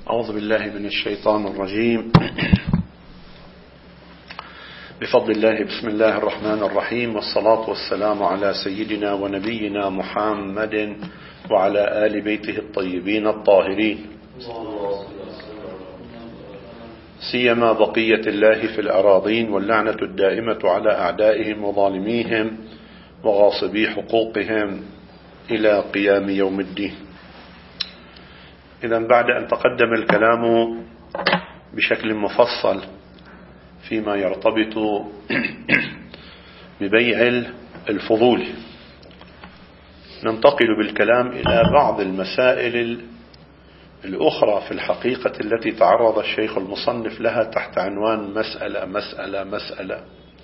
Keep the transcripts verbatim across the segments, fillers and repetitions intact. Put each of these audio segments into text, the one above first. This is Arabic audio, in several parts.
أعوذ بالله من الشيطان الرجيم. بفضل الله، بسم الله الرحمن الرحيم، والصلاة والسلام على سيدنا ونبينا محمد وعلى آل بيته الطيبين الطاهرين، سيما بقية الله في الأراضين، واللعنة الدائمة على أعدائهم وظالميهم وغاصبي حقوقهم إلى قيام يوم الدين. إذن بعد أن تقدم الكلام بشكل مفصل فيما يرتبط ببيع الفضول، ننتقل بالكلام إلى بعض المسائل الأخرى في الحقيقة التي تعرض الشيخ المصنف لها تحت عنوان مسألة مسألة مسألة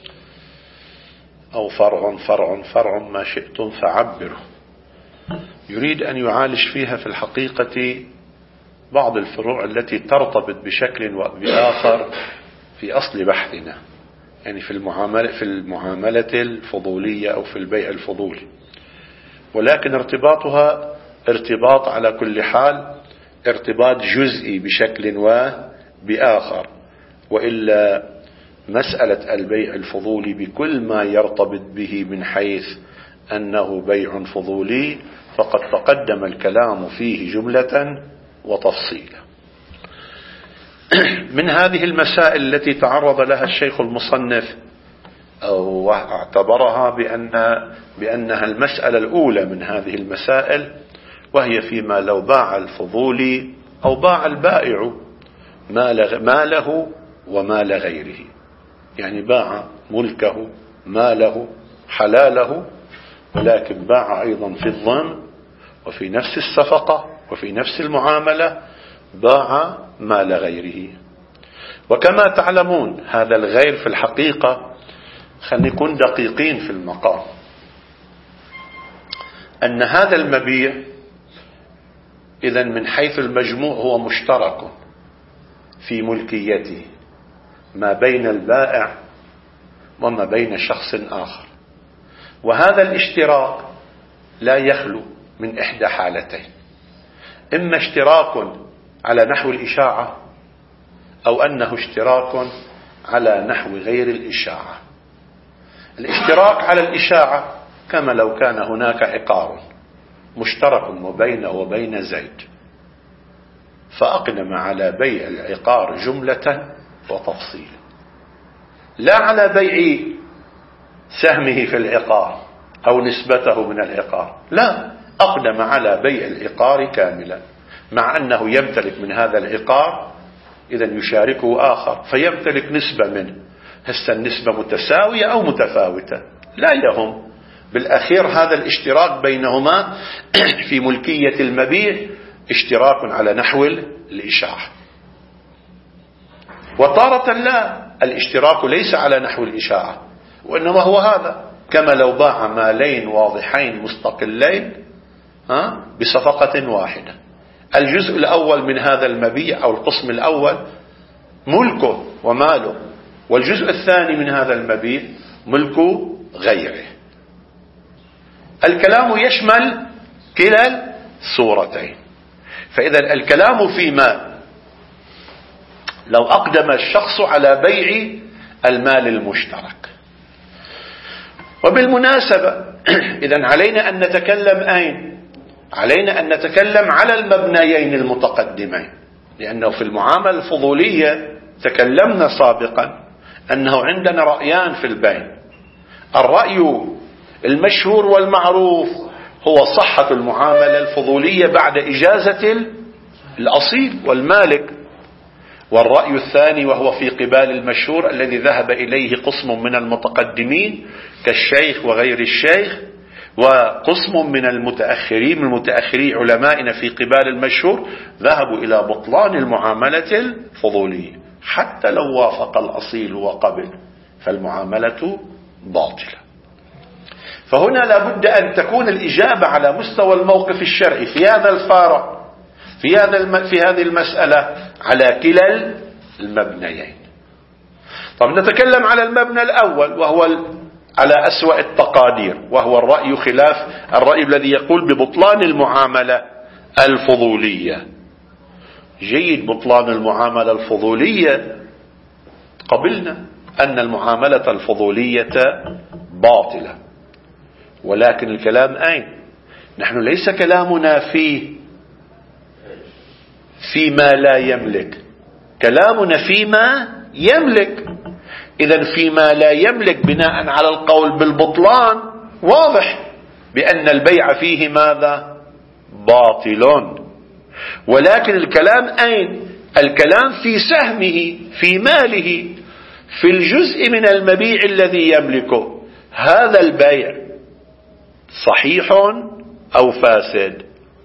أو فرع فرع فرع، ما شئتم فعبره. يريد أن يعالج فيها في الحقيقة بعض الفروع التي ترتبط بشكل وبآخر في أصل بحثنا، يعني في المعاملة في المعاملة الفضولية أو في البيع الفضولي، ولكن ارتباطها ارتباط على كل حال ارتباط جزئي بشكل وبآخر، وإلا مسألة البيع الفضولي بكل ما يرتبط به من حيث أنه بيع فضولي فقد تقدم الكلام فيه جملة وتفصيلا. من هذه المسائل التي تعرض لها الشيخ المصنف أو اعتبرها بأن بأنها المسألة الأولى من هذه المسائل، وهي فيما لو باع الفضولي أو باع البائع ماله ومال غيره، يعني باع ملكه ماله حلاله، ولكن باع أيضا في الظن وفي نفس الصفقة وفي نفس المعاملة باع مال غيره. وكما تعلمون هذا الغير في الحقيقة، خلينا نكون دقيقين في المقام، أن هذا المبيع إذن من حيث المجموع هو مشترك في ملكيته ما بين البائع وما بين شخص آخر، وهذا الاشتراك لا يخلو من إحدى حالتين: إما اشتراك على نحو الإشاعة، أو أنه اشتراك على نحو غير الإشاعة. الاشتراك على الإشاعة كما لو كان هناك عقار مشترك بينه وبين زيد، فأقدم على بيع العقار جملة وتفصيلا، لا على بيع سهمه في العقار أو نسبته من العقار، لا، أقدم على بيع العقار كاملا، مع أنه يمتلك من هذا العقار إذن يشاركه آخر فيمتلك نسبة منه. هسه النسبة متساوية أو متفاوتة لا يهم، بالأخير هذا الاشتراك بينهما في ملكية المبيع اشتراك على نحو الإشاعة. وتارة لا، الاشتراك ليس على نحو الإشاعة، وإنما هو هذا كما لو باع مالين واضحين مستقلين بصفقة واحدة. الجزء الأول من هذا المبيع أو القسم الأول ملكه وماله، والجزء الثاني من هذا المبيع ملك غيره. الكلام يشمل كلا الصورتين. فإذا الكلام فيما لو أقدم الشخص على بيع المال المشترك. وبالمناسبة إذن علينا أن نتكلم أين؟ علينا أن نتكلم على المبنيين المتقدمين، لأنه في المعاملة الفضولية تكلمنا سابقا أنه عندنا رأيان في البيع. الرأي المشهور والمعروف هو صحة المعاملة الفضولية بعد إجازة الأصيل والمالك، والرأي الثاني وهو في قبال المشهور الذي ذهب إليه قسم من المتقدمين كالشيخ وغير الشيخ، وقسم من المتأخرين من المتأخري علمائنا في قبال المشهور ذهبوا إلى بطلان المعاملة الفضولية، حتى لو وافق الأصيل وقبل فالمعاملة باطلة. فهنا لابد أن تكون الإجابة على مستوى الموقف الشرعي في هذا الفارق في هذا في هذه المسألة على كلا المبنيين. طب نتكلم على المبنى الأول، وهو على أسوأ التقادير، وهو الرأي خلاف الرأي الذي يقول ببطلان المعاملة الفضولية. جيد بطلان المعاملة الفضولية، قبلنا أن المعاملة الفضولية باطلة، ولكن الكلام أين؟ نحن ليس كلامنا فيه فيما لا يملك، كلامنا فيما يملك. إذن فيما لا يملك بناء على القول بالبطلان واضح بأن البيع فيه ماذا؟ باطل. ولكن الكلام أين؟ الكلام في سهمه، في ماله، في الجزء من المبيع الذي يملكه. هذا البيع صحيح أو فاسد؟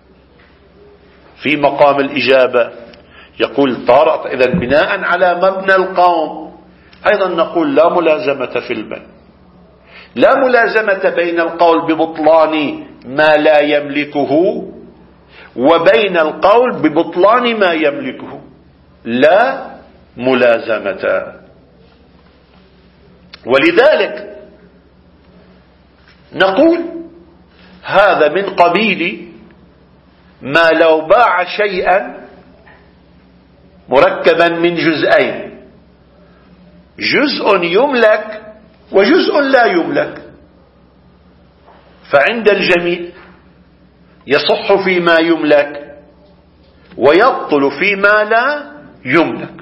في مقام الإجابة يقول طارت. إذن بناء على مبنى القوم أيضا نقول لا ملازمة في البيع، لا ملازمة بين القول ببطلان ما لا يملكه وبين القول ببطلان ما يملكه، لا ملازمة. ولذلك نقول هذا من قبيل ما لو باع شيئا مركبا من جزئين، جزء يملك وجزء لا يملك، فعند الجميع يصح فيما يملك ويبطل فيما لا يملك.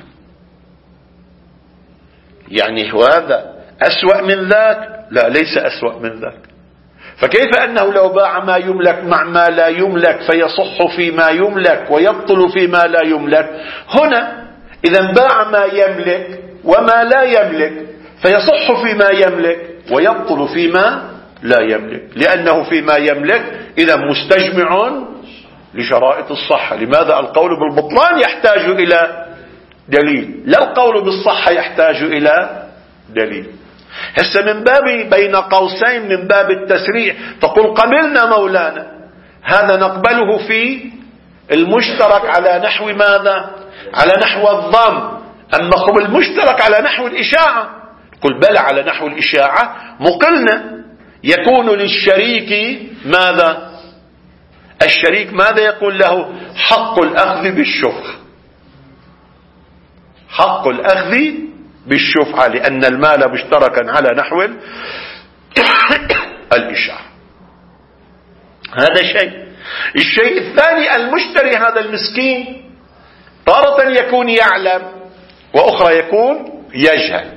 يعني هذا أسوأ من ذاك؟ لا، ليس أسوأ من ذاك. فكيف أنه لو باع ما يملك مع ما لا يملك فيصح فيما يملك ويبطل فيما لا يملك؟ هنا إذا باع ما يملك وما لا يملك فيصح فيما يملك ويبطل فيما لا يملك، لأنه فيما يملك إذا مستجمع لشرائط الصحة. لماذا؟ القول بالبطلان يحتاج إلى دليل، لا القول بالصحة يحتاج إلى دليل. هسه من باب بين قوسين من باب التسريع تقول قبلنا مولانا، هذا نقبله في المشترك على نحو ماذا؟ على نحو الضم. أما قبل المشترك على نحو الإشاعة قل بلى على نحو الإشاعة مقلنا. يكون للشريك ماذا؟ الشريك ماذا يقول له؟ حق الأخذ بالشفعة، حق الأخذ بالشفعة، لأن المال مشتركا على نحو الإشاعة. هذا شيء. الشيء الثاني المشتري هذا المسكين تارة يكون يعلم وأخرى يكون يجهل.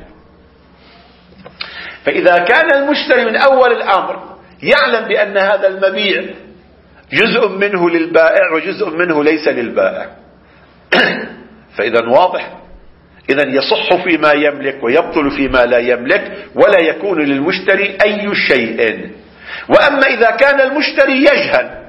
فإذا كان المشتري من أول الأمر يعلم بأن هذا المبيع جزء منه للبائع وجزء منه ليس للبائع فإذا واضح، إذا يصح فيما يملك ويبطل فيما لا يملك، ولا يكون للمشتري أي شيء. وأما إذا كان المشتري يجهل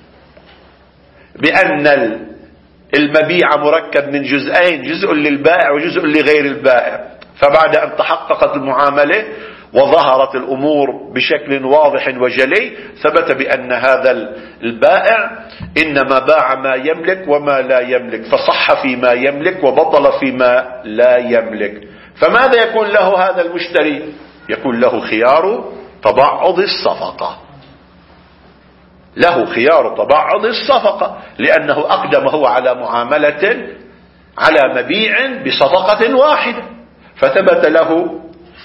بأن المبيع مركب من جزئين، جزء للبائع وجزء لغير البائع، فبعد أن تحققت المعاملة وظهرت الأمور بشكل واضح وجلي ثبت بأن هذا البائع إنما باع ما يملك وما لا يملك، فصح فيما يملك وبطل فيما لا يملك. فماذا يكون له هذا المشتري؟ يكون له خيار تبعض الصفقة، له خيار تبعض الصفقة، لأنه أقدم هو على معاملة على مبيع بصفقة واحدة، فثبت له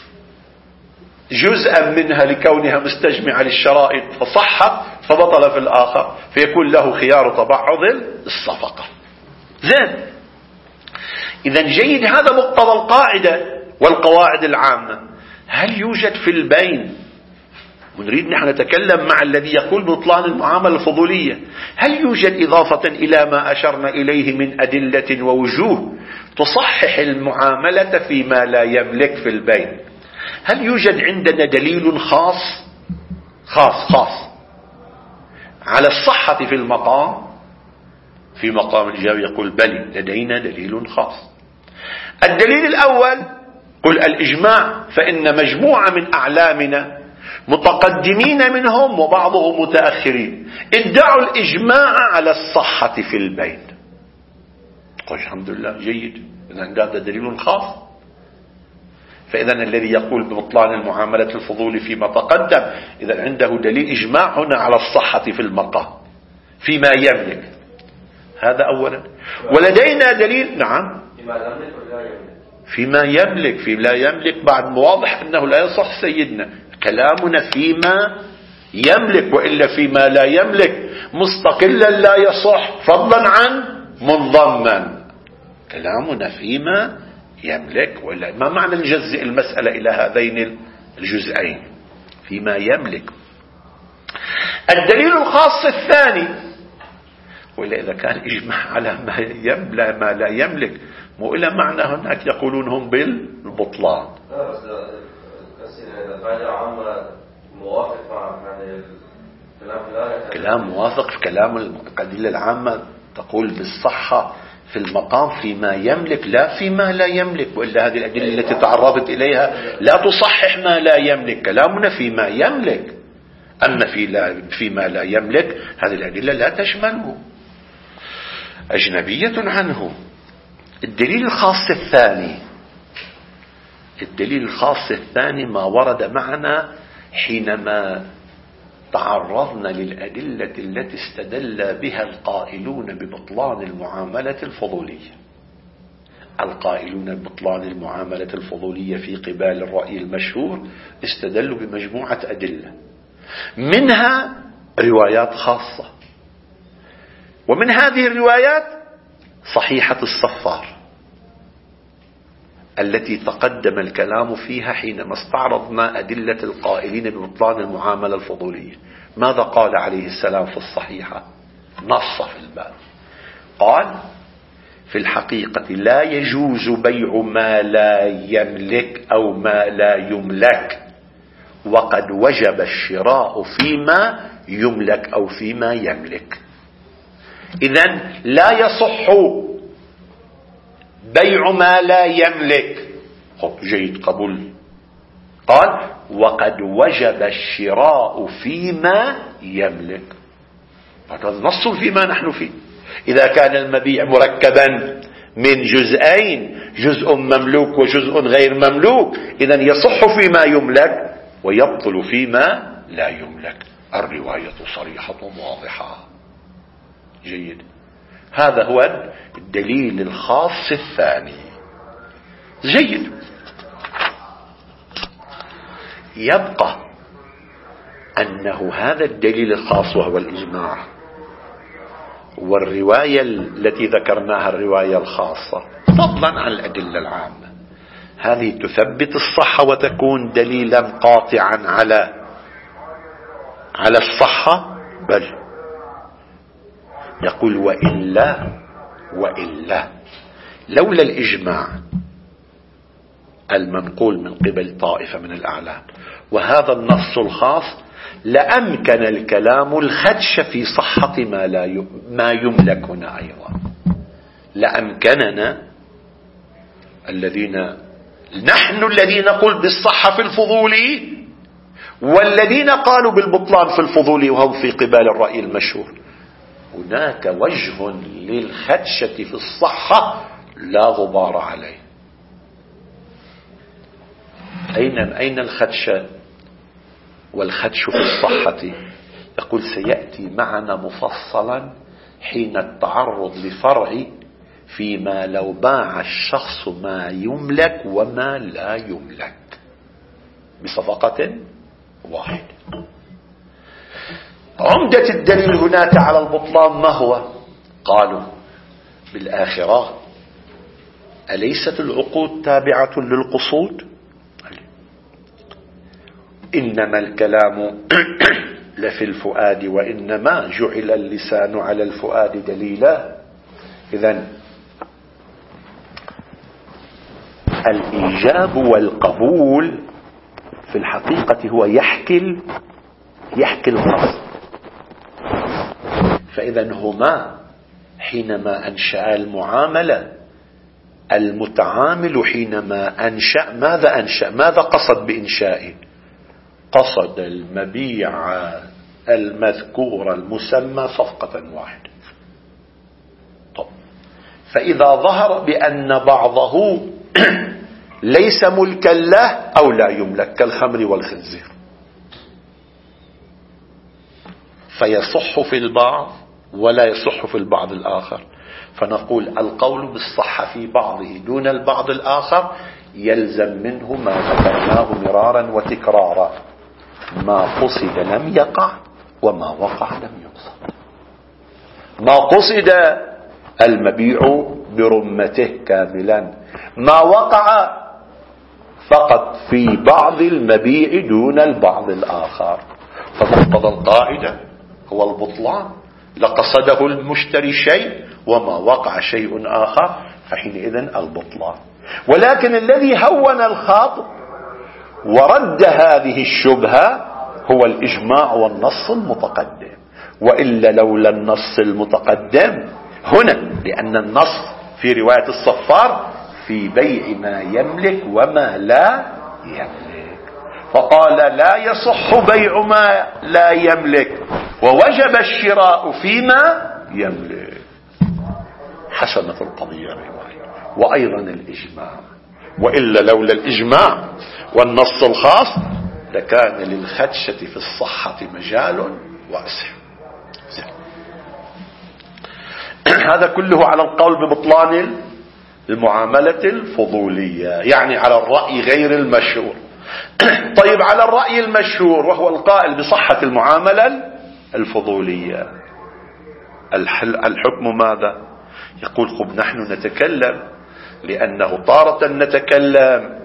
جزءا منها لكونها مستجمعة للشرائط فصح، فبطل في الآخر، فيكون له خيار تبعض الصفقة. زين. إذا جيد، هذا مقتضى القاعدة والقواعد العامة. هل يوجد في البين، ونريد نحن نتكلم مع الذي يقول بطلان المعاملة الفضولية، هل يوجد إضافة إلى ما أشرنا إليه من أدلة ووجوه تصحح المعاملة فيما لا يملك في البين؟ هل يوجد عندنا دليل خاص خاص خاص على الصحة في المقام؟ في مقام الجواب يقول بلى، لدينا دليل خاص. الدليل الأول قل الإجماع، فإن مجموعة من أعلامنا متقدمين منهم وبعضهم متأخرين ادعوا الإجماع على الصحة في البين. قل الحمد لله، جيد، إذن هذا دليل خاص. فإذا الذي يقول ببطلان المعاملة الفضول فيما تقدم إذا عنده دليل إجماع هنا على الصحة في المقام فيما يملك. هذا أولا. ولدينا دليل. نعم، فيما يملك. في لا يملك بعد واضح أنه لا يصح سيدنا. كلامنا فيما يملك، وإلا فيما لا يملك مستقلا لا يصح، فضلا عن منضما. كلامنا فيما يملك، وإلا ما معنى نجزئ المسألة إلى هذين الجزئين؟ فيما يملك. الدليل الخاص الثاني، وإلا إذا كان إجماع على ما يملك ما لا يملك، مو إلى معنى هناك يقولون هم بالبطلان. كلام موافق في كلام الأدلة العامة تقول بالصحة في المقام فيما يملك لا فيما لا يملك، وإلا هذه الأدلة التي تعرضت إليها لا تصحح ما لا يملك. كلامنا فيما يملك، أما في لا فيما لا يملك هذه الأدلة لا تشمله، أجنبية عنه. الدليل الخاص الثاني، الدليل الخاص الثاني ما ورد معنا حينما تعرضنا للأدلة التي استدل بها القائلون ببطلان المعاملة الفضولية. القائلون ببطلان المعاملة الفضولية في قبال الرأي المشهور استدلوا بمجموعة أدلة، منها روايات خاصة، ومن هذه الروايات صحيحة الصفار التي تقدم الكلام فيها حينما استعرضنا أدلة القائلين ببطلان المعاملة الفضولية. ماذا قال عليه السلام في الصحيحة؟ نص في الباب، قال: في الحقيقة لا يجوز بيع ما لا يملك أو ما لا يملك، وقد وجب الشراء فيما يملك أو فيما يملك. إذن لا يصح بيع ما لا يملك. جيد، قبول. قال: وقد وجب الشراء فيما يملك. هذا نص فيما نحن فيه. إذا كان المبيع مركبا من جزئين، جزء مملوك وجزء غير مملوك، إذن يصح فيما يملك ويبطل فيما لا يملك. الرواية صريحة واضحة. جيد، هذا هو الدليل الخاص الثاني. جيد، يبقى أنه هذا الدليل الخاص وهو الإجماع، والرواية التي ذكرناها الرواية الخاصة، فضلا عن الأدلة العامة، هذه تثبت الصحة وتكون دليلا قاطعا على على الصحة. بل يقول: وإلا وإلا لولا الإجماع المنقول من قبل طائفة من الأعلام وهذا النص الخاص لأمكن الكلام الخدش في صحة ما لا ما يملك هنا أيضا. لأمكننا الذين نحن الذين نقول بالصحة في الفضولي، والذين قالوا بالبطلان في الفضولي وهم في قبال الرأي المشهور، هناك وجه للخدشة في الصحة لا غبار عليه. أين أين الخدشة والخدش في الصحة؟ يقول: سيأتي معنا مفصلا حين التعرض لفرع فيما لو باع الشخص ما يملك وما لا يملك بصفقة واحدة. عمدة الدليل هناك على البطلان ما هو؟ قالوا: بالآخرة أليست العقود تابعة للقصود؟ إنما الكلام لفي الفؤاد وإنما جعل اللسان على الفؤاد دليلا. إذن الإيجاب والقبول في الحقيقة هو يحكي يحكي القصد. فإذا هما حينما أنشأ المعاملة، المتعامل حينما أنشأ ماذا أنشأ؟ ماذا قصد بإنشائه؟ قصد المبيع المذكور المسمى صفقة واحدة. طب فإذا ظهر بأن بعضه ليس ملكا له أو لا يملك كالخمر والخنزير، فيصح في البعض ولا يصح في البعض الآخر، فنقول القول بالصحة في بعضه دون البعض الآخر يلزم منه ما ذكرناه مرارا وتكرارا: ما قصد لم يقع وما وقع لم يقصد. ما قصد المبيع برمته كاملا، ما وقع فقط في بعض المبيع دون البعض الآخر. فمقتضى القاعدة هو البطلان، لقصده المشتري شيء وما وقع شيء آخر فحينئذ البطلان. ولكن الذي هون الخاطب ورد هذه الشبهة هو الإجماع والنص المتقدم، وإلا لولا النص المتقدم هنا، لأن النص في رواية الصفار في بيع ما يملك وما لا يملك، فقال لا يصح بيع ما لا يملك ووجب الشراء فيما يملك. حسمت القضية الرواية وأيضا الإجماع، وإلا لولا الإجماع والنص الخاص لكان للخدشة في الصحة مجال واسع. هذا كله على القول ببطلان المعاملة الفضولية، يعني على الرأي غير المشهور. طيب على الرأي المشهور وهو القائل بصحة المعاملة الفضولية، الحكم ماذا؟ يقول خب نحن نتكلم، لأنه طارة نتكلم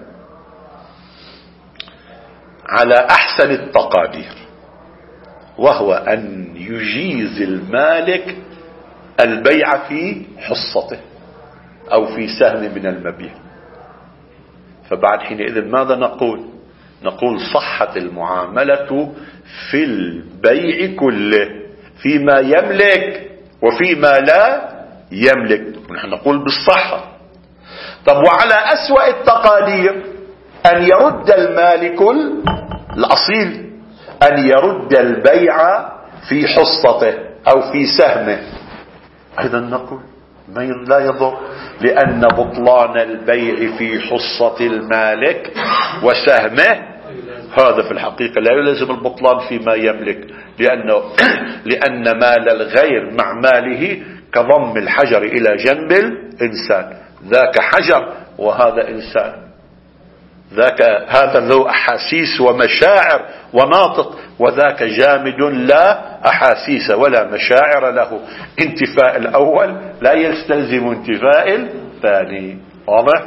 على أحسن التقادير، وهو أن يجيز المالك البيع في حصته أو في سهم من المبيع. فبعد حينئذ ماذا نقول؟ نقول صحت المعاملة في البيع كله، فيما يملك وفيما لا يملك، نحن نقول بالصحة. طب وعلى أسوأ التقادير أن يرد المالك الأصيل أن يرد البيع في حصته أو في سهمه، أيضا نقول لا يضر، لأن بطلان البيع في حصة المالك وسهمه هذا في الحقيقة لا يلزم البطلان فيما يملك، لأنه لأن مال الغير مع ماله كضم الحجر إلى جنب الإنسان، ذاك حجر وهذا إنسان، ذاك هذا ذو أحاسيس ومشاعر وناطق، وذاك جامد لا أحاسيس ولا مشاعر له. انتفاء الأول لا يستلزم انتفاء الثاني. واضح؟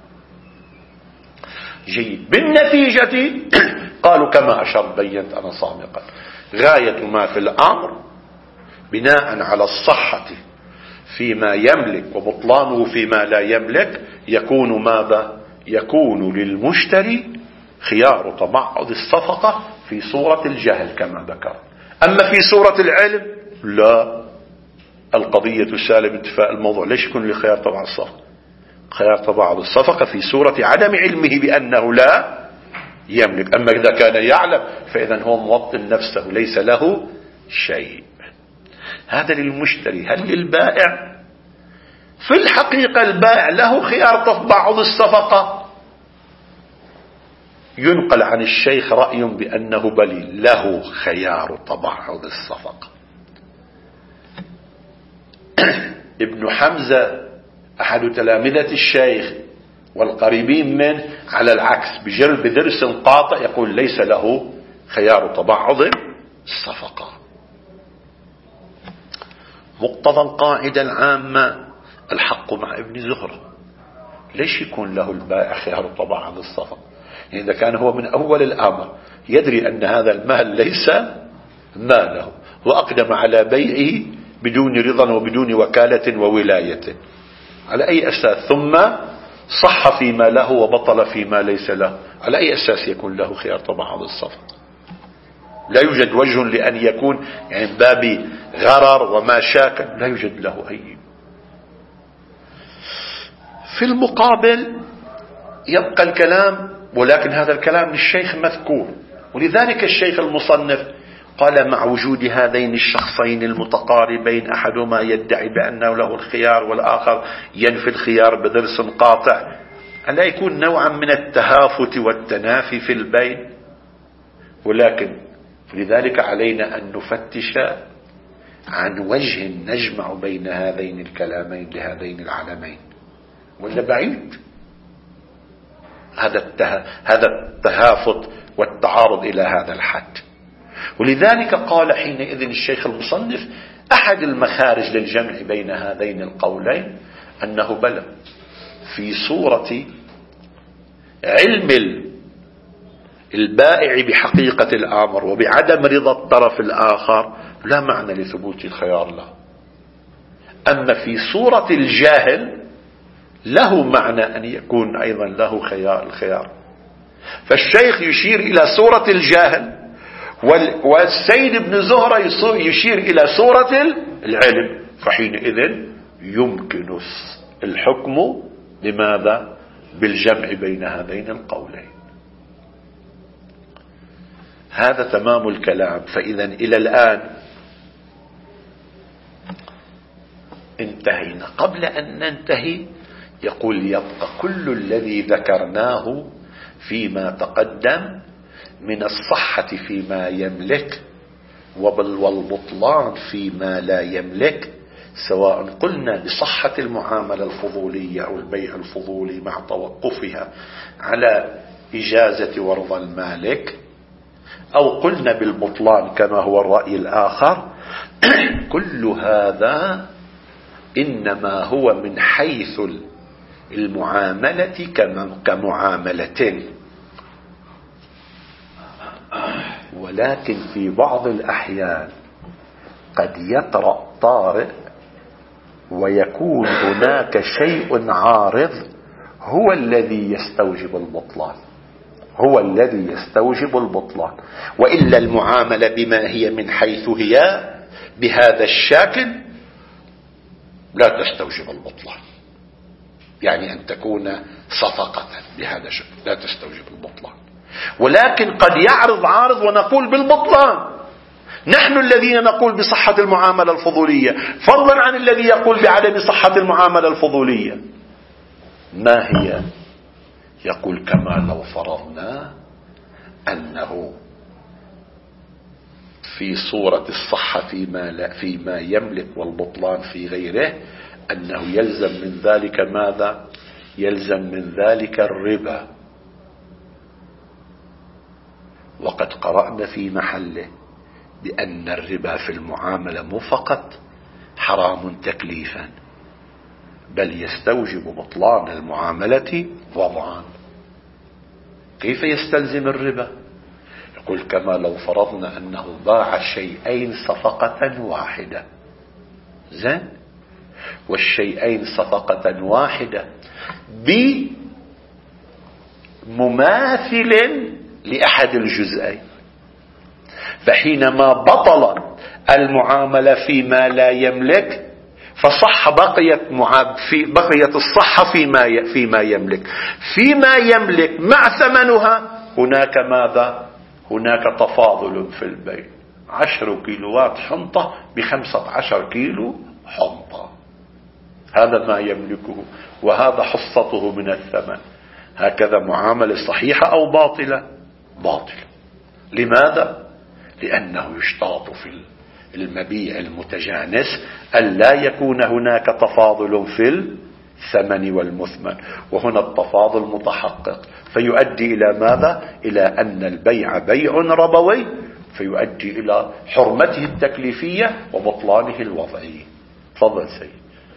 جيد. بالنتيجة قالوا كما أشرت بينت أنا صامقا، غاية ما في الأمر بناء على الصحة فيما يملك وبطلانه فيما لا يملك يكون ماذا؟ يكون للمشتري خيار تبعض الصفقة في صورة الجهل كما ذكر. أما في صورة العلم لا، القضية سالب انتفاء الموضوع. ليش يكون لخيار تبعض الصفقة؟ خيار تبعض الصفقة في صورة عدم علمه بأنه لا يملك. أما إذا كان يعلم فإذا هو موطن نفسه ليس له شيء. هذا للمشتري. هل للبائع؟ في الحقيقة البائع له خيار تبعض الصفقة. ينقل عن الشيخ رأي بأنه بل له خيار تبعض الصفقة. ابن حمزة أحد تلامذة الشيخ والقريبين منه على العكس بجرب بدرس قاطع يقول ليس له خيار تبعض الصفقة. مقتضى القاعدة العامة الحق مع ابن زهرة. ليش يكون له البائع خيار تبعض الصفقة؟ يعني إذا كان هو من أول الأمر يدري أن هذا المال ليس ماله وأقدم على بيعه بدون رضا وبدون وكالة وولاية، على أي أساس؟ ثم صح فيما له وبطل فيما ليس له، على أي أساس يكون له خيار تبعض الصفقة؟ لا يوجد وجه لأن يكون يعني باب غرر وما شاكل، لا يوجد له أي. في المقابل يبقى الكلام، ولكن هذا الكلام للشيخ مذكور، ولذلك الشيخ المصنف قال مع وجود هذين الشخصين المتقاربين أحدهما يدعي بأنه له الخيار والآخر ينفي الخيار بدرس قاطع، ألا يكون نوعا من التهافت والتنافي في البين؟ ولكن لذلك علينا أن نفتش عن وجه نجمع بين هذين الكلامين لهذين العلمين، ولا بعيد. هذا هذا التهافت والتعارض إلى هذا الحد. ولذلك قال حينئذ الشيخ المصنف أحد المخارج للجمع بين هذين القولين أنه بلى في صورة علم البائع بحقيقة الأمر وبعدم رضا الطرف الآخر لا معنى لثبوت الخيار له. أما في صورة الجاهل له معنى أن يكون أيضا له خيار الخيار. فالشيخ يشير إلى صورة الجاهل، والسيد بن زهرة يشير إلى صورة العلم، فحينئذ يمكن الحكم لماذا؟ بالجمع بين هذين القولين. هذا تمام الكلام. فإذا إلى الآن انتهينا. قبل أن ننتهي يقول يبقى كل الذي ذكرناه فيما تقدم من الصحة فيما يملك والبطلان فيما لا يملك، سواء قلنا بصحة المعاملة الفضولية أو البيع الفضولي مع توقفها على إجازة ورضا المالك، أو قلنا بالبطلان كما هو الرأي الآخر. كل هذا إنما هو من حيث المعاملة كمعاملة، ولكن في بعض الأحيان قد يطرأ طارئ ويكون هناك شيء عارض هو الذي يستوجب البطلان، هو الذي يستوجب البطلان. وإلا المعاملة بما هي من حيث هي بهذا الشكل لا تستوجب البطلان، يعني أن تكون صفقة بهذا الشكل لا تستوجب البطلان. ولكن قد يعرض عارض ونقول بالبطلان، نحن الذين نقول بصحة المعاملة الفضولية، فضلا عن الذي يقول بعدم صحة المعاملة الفضولية. ما هي؟ يقول كما لو فرضنا أنه في صورة الصحة فيما, لا فيما يملك والبطلان في غيره، أنه يلزم من ذلك ماذا؟ يلزم من ذلك الربا. وقد قرأنا في محله بأن الربا في المعاملة مو فقط حرام تكليفا، بل يستوجب بطلان المعاملة وضعا. كيف يستلزم الربا؟ يقول كما لو فرضنا أنه باع شيئين صفقة واحدة، زين، والشيئين صفقة واحدة بمماثل لأحد الجزئين، فحينما بطل المعاملة فيما لا يملك فصح بقيت في بقيت الصحة فيما فيما يملك. فيما يملك مع ثمنها هناك ماذا؟ هناك تفاضل في البيع، عشر كيلوات حنطة بخمسة عشر كيلو حنطة، هذا ما يملكه وهذا حصته من الثمن. هكذا معاملة صحيحة أو باطلة؟ باطلة. لماذا؟ لأنه يشترط في المبيع المتجانس ألا يكون هناك تفاضل في الثمن والمثمن، وهنا التفاضل متحقق، فيؤدي إلى ماذا؟ إلى أن البيع بيع ربوي، فيؤدي إلى حرمته التكليفية وبطلانه الوضعي. تفضل سيد.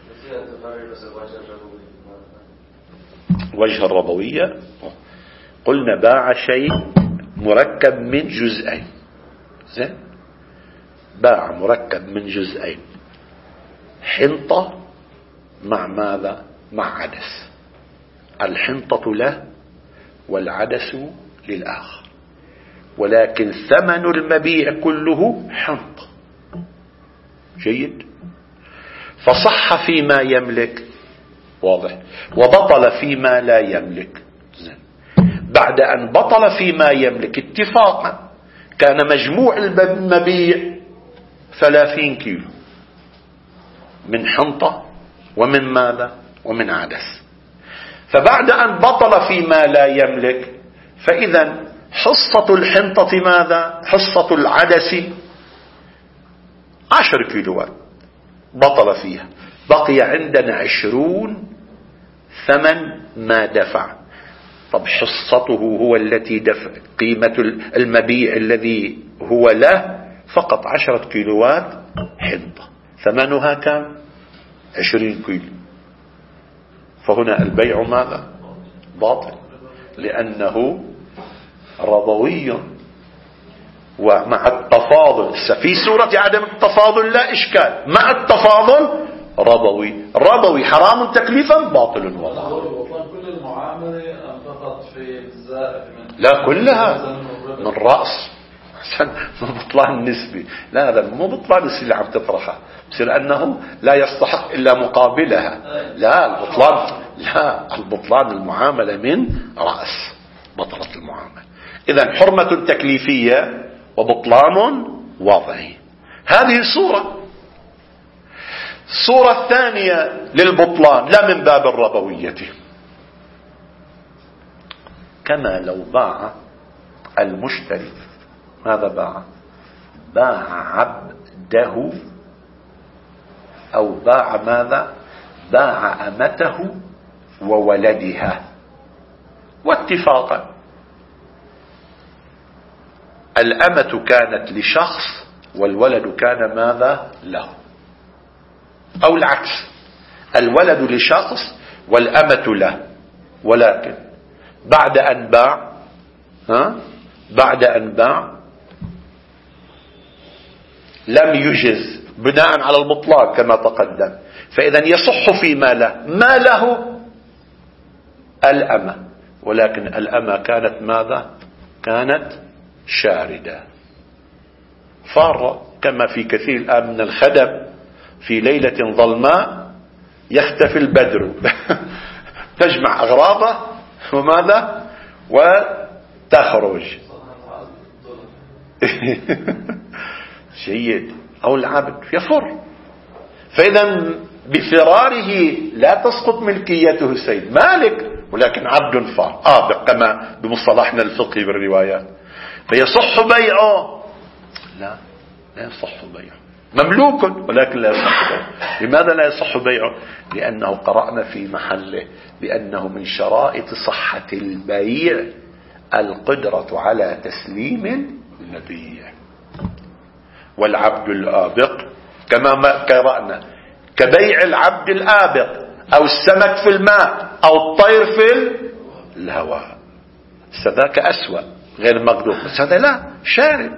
وجه الربوية قلنا باع شيء مركب من جزئين، زين، باع مركب من جزئين، حنطة مع ماذا؟ مع عدس. الحنطة له والعدس للآخر، ولكن ثمن المبيع كله حنطة. جيد. فصح فيما يملك، واضح، وبطل فيما لا يملك. زين. بعد أن بطل فيما يملك اتفاقا كان مجموع المبيع ثلاثين كيلو من حنطة ومن ماذا؟ ومن عدس. فبعد أن بطل فيما لا يملك فإذا حصة الحنطة ماذا؟ حصة العدس عشر كيلوات بطل فيها، بقي عندنا عشرون ثمن ما دفع. طب حصته هو التي دفع قيمة المبيع الذي هو له فقط عشرة كيلوات حنطة، ثمنها كم؟ عشرين كيلو. فهنا البيع ماذا؟ باطل، لأنه ربوي. ومع التفاضل في سورة عدم التفاضل لا إشكال، مع التفاضل ربوي. ربوي حرام تكليفا باطل وضعا. كل المعاملة فقط في الزائف من لا كلها من رأس عشان بطلان النسبي. لا هذا مو بطلان السلعة اللي عم تطرحها، بصير أنه لا يستحق إلا مقابلها. لا البطلان، لا البطلان المعاملة من رأس بطلت المعاملة. إذن حرمة تكليفية وبطلان وضعي. هذه صورة. الصورة الثانية للبطلان لا من باب الربوية، كما لو باع المشتري، ماذا باع؟ باع عبده أو باع ماذا؟ باع أمته وولدها، واتفاقا الأمة كانت لشخص والولد كان ماذا؟ له، أو العكس، الولد لشخص والأمة له، ولكن بعد أن باع ها بعد أن باع لم يجز بناء على البطلان كما تقدم، فإذا يصح في ما له ما له الأمة، ولكن الأمة كانت ماذا؟ كانت شاردة فارة، كما في كثير الآن من الخدم في ليلة ظلماء يختفي البدر تجمع أغراضه وماذا؟ وتخرج جيد. أو العبد يفر، فإذا بفراره لا تسقط ملكيته السيد مالك، ولكن عبد فار آبق كما بمصطلحنا الفقهي بالروايات، فيصح بيعه؟ لا لا يصح بيعه، مملوك ولكن لا يصح بيعه. لماذا لا يصح بيعه؟ لأنه قرأنا في محله بأنه من شرائط صحة البيع القدرة على تسليم المبيع. والعبد الآبق كما ما قرأنا كبيع العبد الآبق أو السمك في الماء أو الطير في الهواء، فذاك أسوأ غير مقدور، بس هذا لا شارد.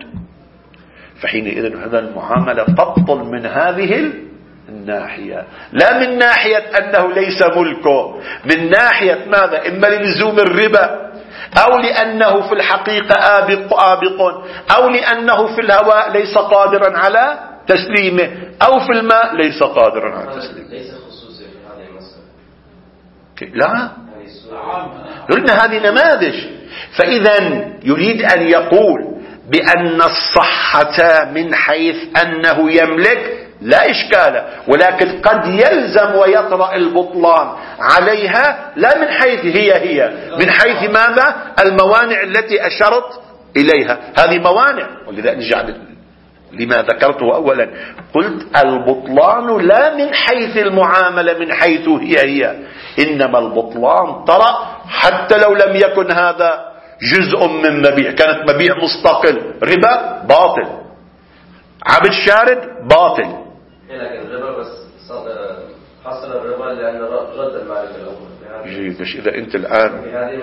فحينئذ هذا المعاملة تبطل من هذه الناحية، لا من ناحية أنه ليس ملكه، من ناحية ماذا؟ إما للزوم الربا، أو لأنه في الحقيقة آبق آبق، أو لأنه في الهواء ليس قادرا على تسليمه، أو في الماء ليس قادرا على تسليمه. ليس خصوصي في هذه المسألة. لا قلنا هذه نماذج. فإذا يريد أن يقول بأن الصحة من حيث أنه يملك لا إشكال، ولكن قد يلزم ويطرأ البطلان عليها لا من حيث هي هي من حيث ماذا؟ الموانع التي أشرت إليها. هذه موانع، ولذلك نرجع لما ذكرته أولا، قلت البطلان لا من حيث المعاملة من حيث هي هي، إنما البطلان طرأ حتى لو لم يكن هذا جزء من مبيع، كانت مبيع مستقل، ربا باطل، عبد شارد باطل. لكن الربا بس حصل الربا لأن رد المالك الأول. جيد. مش إذا أنت الآن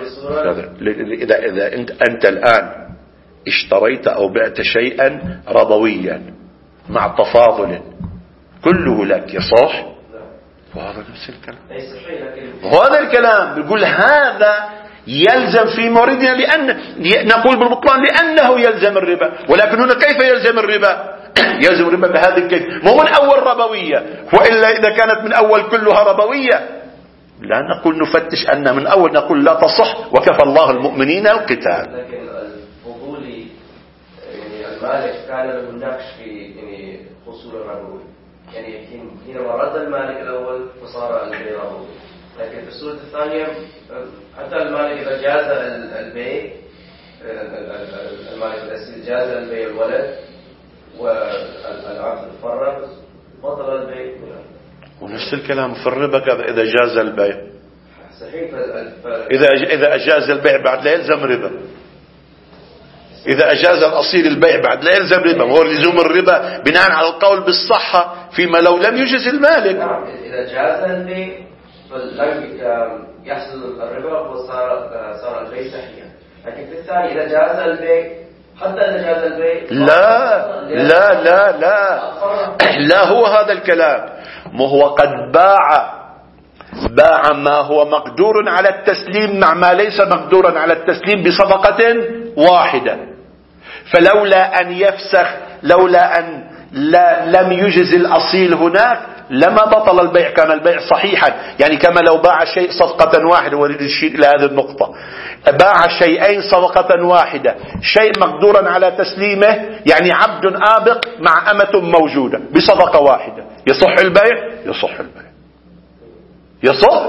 في إذا إذا أنت أنت الآن اشتريت أو بعت شيئا ربويا مع تفاضل كله لك يصح، وهذا نفس الكلام. وهذا الكلام بيقول هذا يلزم في موردنا، لأن نقول بالبطلان لأنه يلزم الربا، ولكن هنا كيف يلزم الربا؟ يلزم الربا بهذا الكيف، مو من أول ربوية، وإلا إذا كانت من أول كلها ربوية لا نقول نفتش أن من أول، نقول لا تصح وكفى الله المؤمنين القتال. لكن الفضولي يعني المالك كان له النقش في يعني حصول الربوي، يعني حينما رد المالك الأول فصار البيع ربوي، لكن في الصورة الثانية حتى المالك إذا جاز البيع، المالك الأسير جاز البيع الولد، والعقد فرق بطل البيع. ونفس الكلام في الربا إذا جاز البيع. صحيح. إذا إذا أجاز البيع بعد لا يلزم ربا. إذا أجاز الأصيل البيع بعد لا يلزم ربا. هو لزوم الربا بناء على القول بالصحة فيما لو لم يجز المالك. نعم. إذا جاز البيع فلم يحصل الربا وصار صار البيع صحيحا. لكن في الثاني إذا جاز البيع حتى إذا جاز البيع لا لا لا لا لا هو هذا الكلام. ما هو قد باع باع ما هو مقدور على التسليم مع ما ليس مقدورا على التسليم بصفقة واحدة. فلولا أن يفسخ لولا أن لا لم يجز الأصيل هناك لما بطل البيع، كان البيع صحيحا. يعني كما لو باع شيء صفقة واحدة، وريد الشيء إلى هذه النقطة، باع شيئين صفقة واحدة، شيء مقدورا على تسليمه يعني عبد آبق مع أمة موجودة بصفقة واحدة، يصح البيع؟ يصح البيع يصح،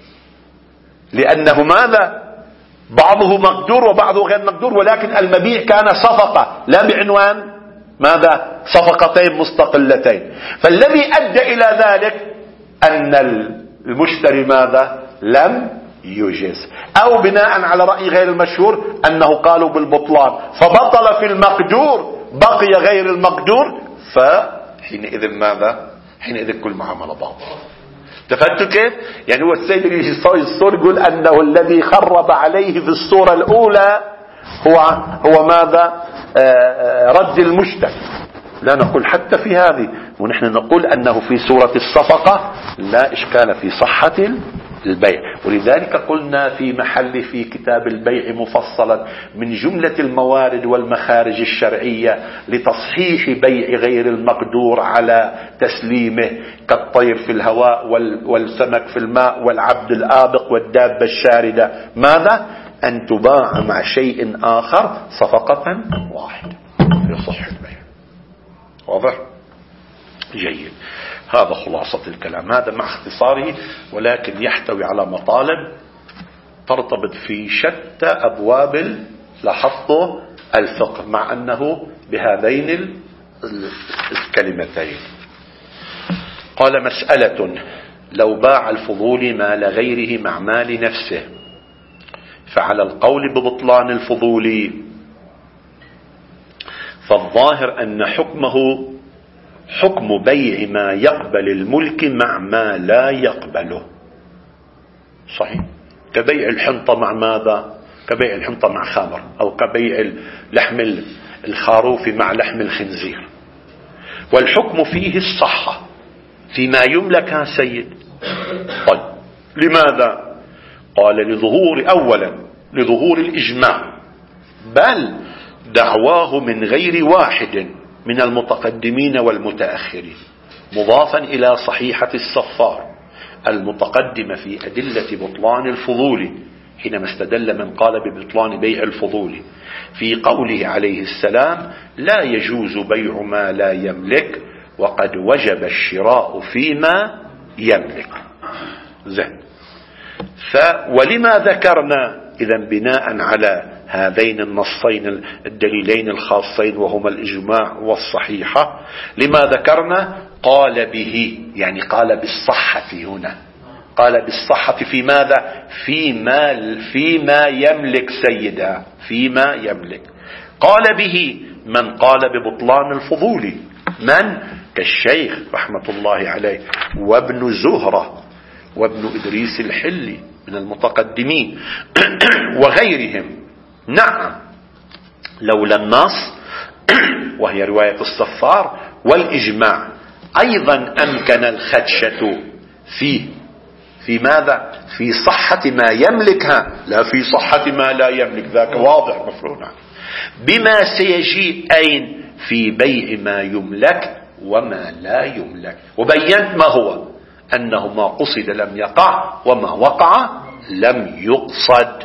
لأنه ماذا؟ بعضه مقدور وبعضه غير مقدور، ولكن المبيع كان صفقة لا بعنوان ماذا؟ صفقتين مستقلتين. فالذي أدى إلى ذلك أن المشتري ماذا؟ لم يجز، أو بناء على رأي غير المشهور أنه قالوا بالبطلان، فبطل في المقدور بقي غير المقدور، فحينئذ ماذا؟ حينئذ كل معاملة باطلة. تفهمتوا كيف؟ يعني هو السيد الصور يقول أنه الذي خرب عليه في الصورة الأولى هو هو ماذا؟ آه رد المشتري. لا نقول حتى في هذه، ونحن نقول أنه في سورة الصفقة لا إشكال في صحة البيع. ولذلك قلنا في محل في كتاب البيع مفصلا من جملة الموارد والمخارج الشرعية لتصحيح بيع غير المقدور على تسليمه، كالطير في الهواء والسمك في الماء والعبد الآبق والدابة الشاردة، ماذا؟ أن تباع مع شيء آخر صفقة واحدة يصح البيع. واضح؟ جيد. هذا خلاصة الكلام، هذا مع اختصاره، ولكن يحتوي على مطالب ترتبط في شتى أبواب لاحظته الفقه، مع أنه بهذين الكلمتين. قال: مسألة: لو باع الفضول مال غيره مع مال نفسه، فعلى القول ببطلان الفضول، فالظاهر أن حكمه حكم بيع ما يقبل الملك مع ما لا يقبله. صحيح، كبيع الحنطة مع ماذا؟ كبيع الحنطة مع خمر، أو كبيع لحم الخروف مع لحم الخنزير. والحكم فيه الصحة فيما يملك يا سيد. طيب، لماذا؟ قال: لظهور أولا لظهور الإجماع، بل دعواه من غير واحد من المتقدمين والمتأخرين، مضافا إلى صحيحة الصفار المتقدمة في أدلة بطلان الفضول، حينما استدل من قال ببطلان بيع الفضول في قوله عليه السلام: لا يجوز بيع ما لا يملك وقد وجب الشراء فيما يملك. زين. ف ولما ذكرنا إذا بناء على هذين النصين الدليلين الخاصين وهما الإجماع والصحيحة، لما ذكرنا قال به، يعني قال بالصحة هنا، قال بالصحة في ماذا؟ فيما فيما يملك سيدا، فيما يملك. قال به من قال ببطلان الفضول، من؟ كالشيخ رحمة الله عليه وابن زهرة وابن إدريس الحلي من المتقدمين وغيرهم. نعم، لولا النص وهي رواية الصفار والإجماع أيضا أمكن الخدشة فيه، في ماذا؟ في صحة ما يملكها، لا في صحة ما لا يملك، ذاك واضح مفروض، بما سيجيء أين في بيع ما يملك وما لا يملك. وبينت ما هو، أنه ما قصد لم يقع وما وقع لم يقصد.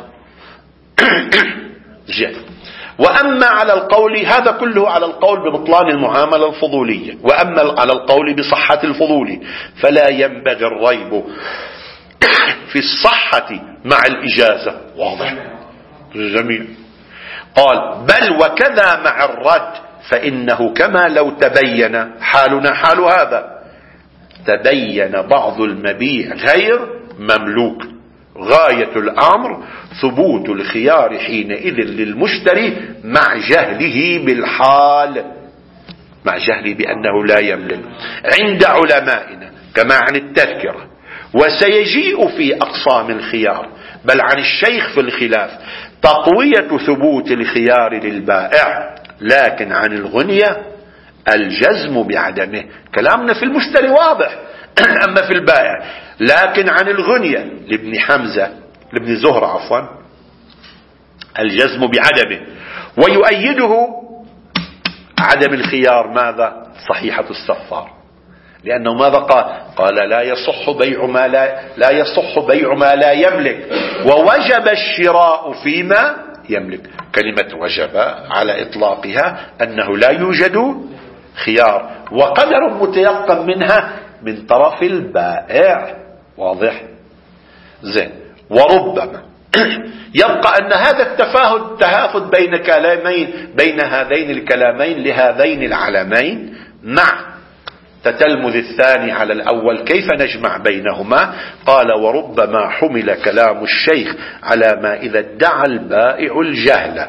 جيد. وأما على القول، هذا كله على القول ببطلان المعاملة الفضولية، وأما على القول بصحة الفضول فلا ينبغي الريب في الصحة مع الإجازة. واضح؟ جميل. قال: بل وكذا مع الرد فإنه كما لو تبين حالنا حال هذا، تبين بعض المبيع غير مملوك. غاية الأمر ثبوت الخيار حينئذ للمشتري مع جهله بالحال، مع جهله بأنه لا يملك عند علمائنا كما عن التذكرة. وسيجيء في أقسام الخيار بل عن الشيخ في الخلاف تقوية ثبوت الخيار للبائع، لكن عن الغنية الجزم بعدمه. كلامنا في المشتري واضح أما في البائع، لكن عن الغنية لابن حمزة لابن زهرة عفوا الجزم بعدمه. ويؤيده عدم الخيار ماذا؟ صحيحة الصفار، لأنه ماذا قال؟ قال لا يصح بيع ما لا, لا يصح بيع ما لا يملك ووجب الشراء فيما يملك. كلمة وجب على إطلاقها أنه لا يوجد خيار، وقدر متيقن منها من طرف البائع. واضح؟ زين. وربما يبقى أن هذا التفاهد تهافت بين كلامين بين هذين الكلامين لهذين العلمين مع تتلمذ الثاني على الأول. كيف نجمع بينهما؟ قال وربما حمل كلام الشيخ على ما إذا ادعى البائع الجهل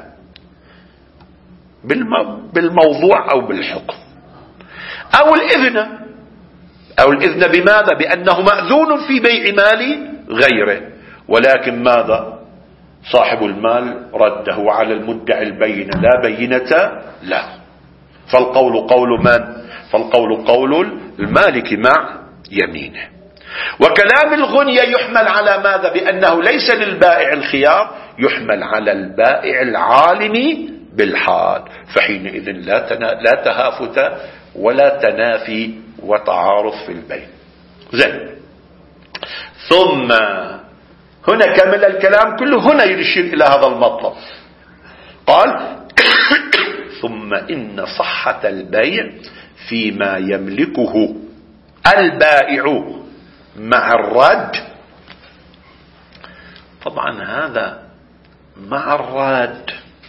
بالموضوع أو بالحكم أو الإذن، أو الإذن بماذا؟ بأنه مأذون في بيع مال غيره، ولكن ماذا؟ صاحب المال رده على المدعي البينة لا بينة له، فالقول قول من؟ فالقول قول المالك مع يمينه. وكلام الغنية يحمل على ماذا؟ بأنه ليس للبائع الخيار، يحمل على البائع العالم بالحال، فحينئذ لا لا تهافت ولا تنافي وتعارض في البيع. زين. ثم هنا كمل الكلام كله، هنا يشير إلى هذا المطلب. قال ثم إن صحة البيع فيما يملكه البائع مع الرد. طبعا هذا مع الرد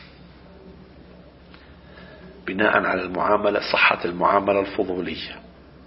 بناء على المعاملة، صحة المعاملة الفضولية.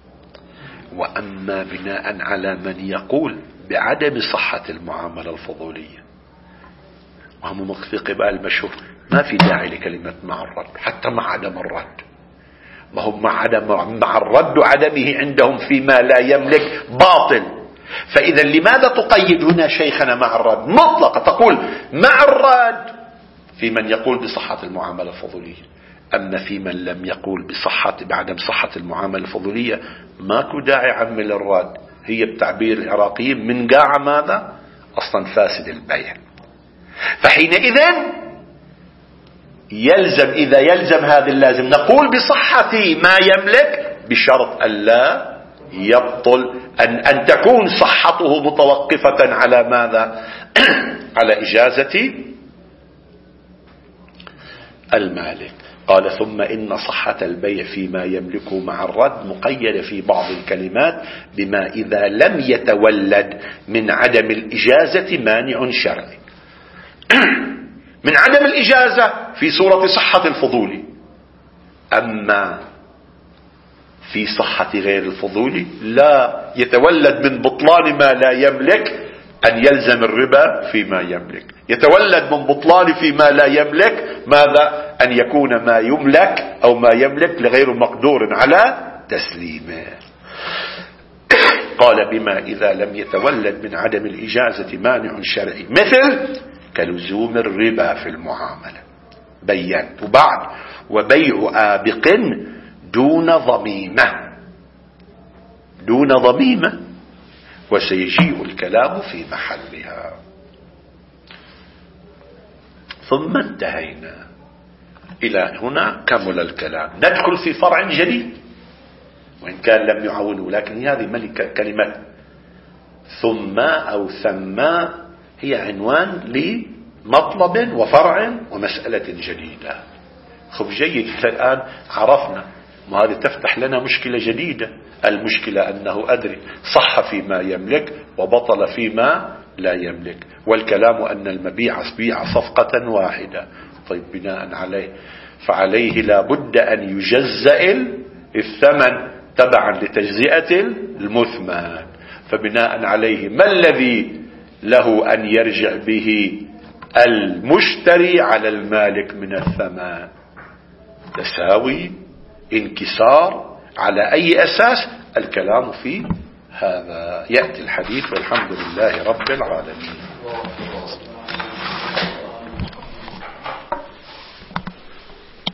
وأما بناء على من يقول بعدم صحة المعاملة الفضولية، وهم في قبال المشهور ما في داعي لكلمة مع الرد، حتى مع عدم الرد. ما هم مع عدم مع الرد عدمه عندهم فيما لا يملك باطل. فإذا لماذا تقيد هنا شيخنا مع الرد مطلقة؟ تقول مع الرد في من يقول بصحة المعاملة الفضولية، أما في من لم يقول بصحة بعدم صحة المعاملة الفضولية ماكو داعي عمل الرد. هي بتعبير العراقيين من قاع ماذا؟ أصلا فاسد البيع. فحينئذ يلزم، إذا يلزم هذا اللازم، نقول بصحة ما يملك بشرط أن لا يبطل، أن, أن تكون صحته متوقفة على ماذا؟ على إجازة المالك. قال ثم إن صحة البيع فيما يملكه مع الرد مقيدة في بعض الكلمات بما إذا لم يتولد من عدم الإجازة مانع شرعي. من عدم الإجازة في صورة صحة الفضول، أما في صحة غير الفضول لا يتولد من بطلان ما لا يملك أن يلزم الربا فيما يملك، يتولد من بطلان فيما لا يملك ماذا؟ أن يكون ما يملك أو ما يملك لغير مقدور على تسليمه. قال بما إذا لم يتولد من عدم الإجازة مانع شرعي، مثل كلزوم الربا في المعاملة بيّنت. وبعد وبيع آبق دون ضميمة، دون ضميمة، وسيجيء الكلام في محلها. ثم انتهينا إلى هنا، كمل الكلام. ندخل في فرع جديد وإن كان لم يعونه، لكن هذه ملكة كلمة ثم أو ثم هي عنوان لمطلب وفرع ومسألة جديدة. خب جيد، الآن عرفنا، وهذه تفتح لنا مشكلة جديدة. المشكلة أنه أدري صح فيما يملك وبطل فيما لا يملك، والكلام أن المبيع بيع صفقة واحدة. طيب بناء عليه فعليه لا بد أن يجزأ الثمن تبعا لتجزئة المثمن. فبناء عليه ما الذي له أن يرجع به المشتري على المالك من الثمن؟ تساوي، انكسار، على أي أساس؟ الكلام في هذا. يأتي الحديث والحمد لله رب العالمين.